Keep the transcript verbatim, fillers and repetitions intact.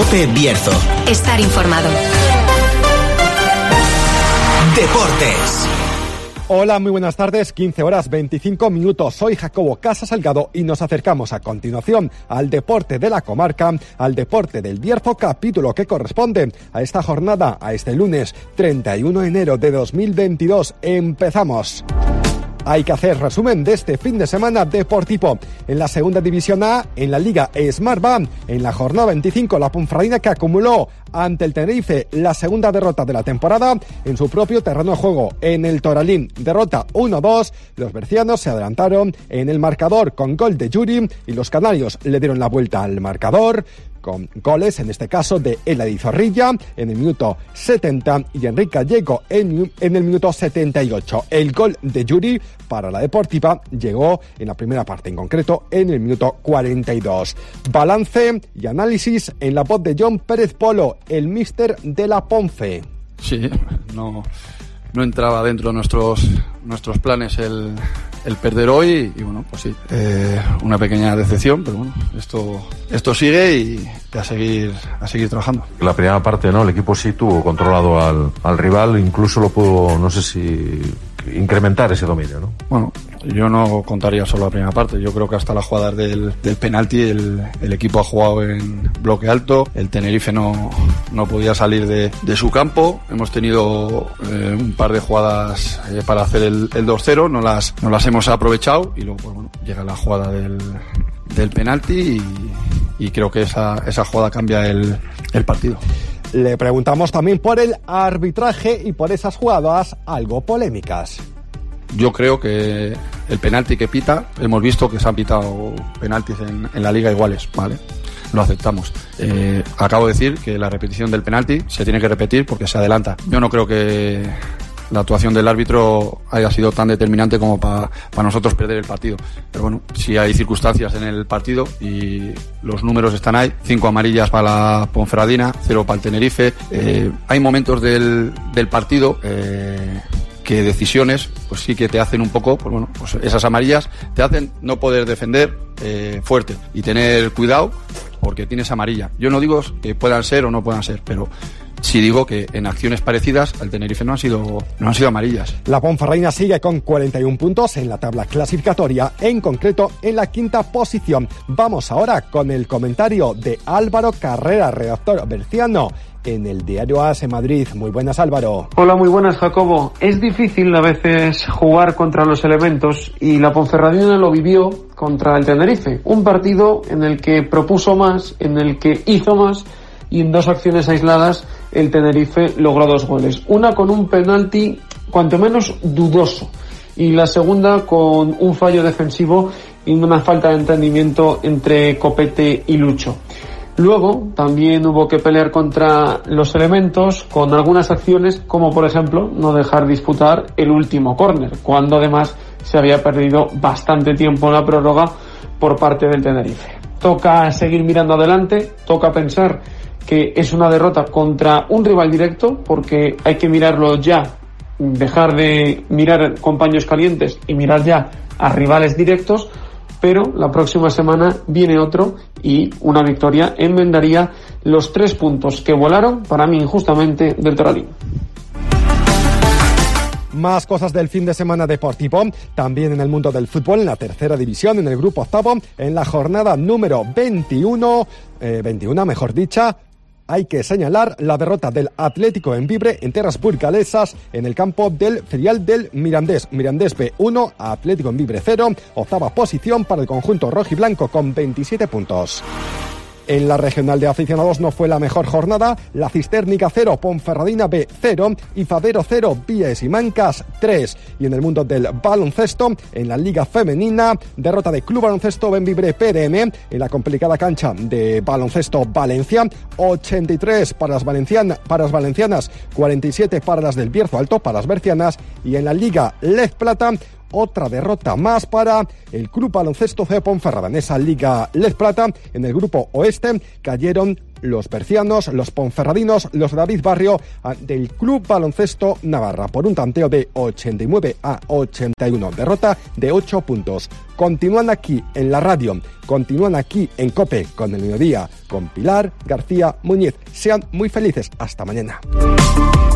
COPE Bierzo. Estar informado. Deportes. Hola, muy buenas tardes, quince horas veinticinco minutos. Soy Jacobo Casas Salgado y nos acercamos a continuación al deporte de la comarca, al deporte del Bierzo, capítulo que corresponde a esta jornada, a este lunes treinta y uno de enero de dos mil veintidós. Empezamos. Hay que hacer resumen de este fin de semana deportivo. En la segunda división A, en la Liga Smartbank, en la jornada veinticinco, la Ponferradina, que acumuló ante el Tenerife la segunda derrota de la temporada en su propio terreno de juego, en el Toralín. Derrota uno dos, los bercianos se adelantaron en el marcador con gol de Yuri y los canarios le dieron la vuelta al marcador con goles, en este caso de Eladi Zorrilla en el minuto setenta y Enrique Gallego en, en el minuto setenta y ocho. El gol de Yuri para la Deportiva llegó en la primera parte, en concreto en el minuto cuarenta y dos. Balance y análisis en la voz de John Pérez Polo, el míster de la Ponfe. Sí, no, no entraba dentro de nuestros, nuestros planes el, el perder hoy y bueno, pues sí, eh, una pequeña decepción, pero bueno, esto, esto sigue y a seguir, a seguir trabajando. La primera parte, ¿no? El equipo sí tuvo controlado al, al rival, incluso lo pudo, no sé si incrementar ese dominio, ¿no? Bueno, yo no contaría solo la primera parte. Yo creo que hasta las jugadas del, del penalti el, el equipo ha jugado en bloque alto. El Tenerife no, no podía salir de, de su campo. Hemos tenido eh, un par de jugadas eh, para hacer el, el dos cero. No las, no las hemos aprovechado y luego pues, bueno, llega la jugada del, del penalti y, y creo que esa, esa jugada cambia el, el partido. Le preguntamos también por el arbitraje y por esas jugadas algo polémicas. Yo creo que el penalti que pita, hemos visto que se han pitado penaltis en, en la liga iguales, ¿vale? Lo aceptamos. Eh, acabo de decir que la repetición del penalti se tiene que repetir porque se adelanta. Yo no creo que la actuación del árbitro haya sido tan determinante como para pa nosotros perder el partido. Pero bueno, si hay circunstancias en el partido y los números están ahí, cinco amarillas para la Ponferradina, cero para el Tenerife. Eh, hay momentos del, del partido eh, que decisiones pues sí que te hacen un poco, pues bueno, pues esas amarillas te hacen no poder defender eh, fuerte y tener cuidado porque tienes amarilla. Yo no digo que puedan ser o no puedan ser, pero sí digo que en acciones parecidas al Tenerife no han sido no han sido amarillas. La Ponferradina sigue con cuarenta y uno puntos en la tabla clasificatoria, en concreto en la quinta posición. Vamos ahora con el comentario de Álvaro Carrera, redactor berciano en el diario A S Madrid. Muy buenas, Álvaro. Hola, muy buenas, Jacobo. Es difícil a veces jugar contra los elementos y la Ponferradina lo vivió contra el Tenerife. Un partido en el que propuso más, en el que hizo más y en dos acciones aisladas el Tenerife logró dos goles. Una con un penalti cuanto menos dudoso y la segunda con un fallo defensivo y una falta de entendimiento entre Copete y Lucho. Luego también hubo que pelear contra los elementos con algunas acciones, como por ejemplo no dejar disputar el último córner, cuando además se había perdido bastante tiempo en la prórroga por parte del Tenerife. Toca seguir mirando adelante, toca pensar que es una derrota contra un rival directo, porque hay que mirarlo ya, dejar de mirar con paños calientes y mirar ya a rivales directos, pero la próxima semana viene otro y una victoria enmendaría los tres puntos que volaron, para mí injustamente, del Toralín. Más cosas del fin de semana deportivo, también en el mundo del fútbol, en la tercera división, en el grupo octavo, en la jornada número veintiuno, eh, veintiuno mejor dicha. Hay que señalar la derrota del Atlético en Vibre en tierras burgalesas en el campo del filial del Mirandés. Mirandés B uno, Atlético en Vibre cero, octava posición para el conjunto rojiblanco con veintisiete puntos. En la regional de aficionados no fue la mejor jornada. La Cistérnica cero, Ponferradina B cero y Fadero cero, Vías y Mancas tres. Y en el mundo del baloncesto, en la Liga Femenina, derrota de Club Baloncesto Benvibre P D M en la complicada cancha de Baloncesto Valencia, ochenta y tres para las, valencianas, para las valencianas, cuarenta y siete para las del Bierzo Alto, para las bercianas. Y en la Liga Lez Plata, otra derrota más para el Club Baloncesto C Ponferrada. En esa Liga Lez Plata, en el grupo oeste, cayeron los bercianos, los ponferradinos, los David Barrio del Club Baloncesto Navarra por un tanteo de ochenta y nueve a ochenta y uno, derrota de ocho puntos. Continúan aquí en la radio, continúan aquí en COPE con el mediodía, con Pilar García Muñiz. Sean muy felices. Hasta mañana.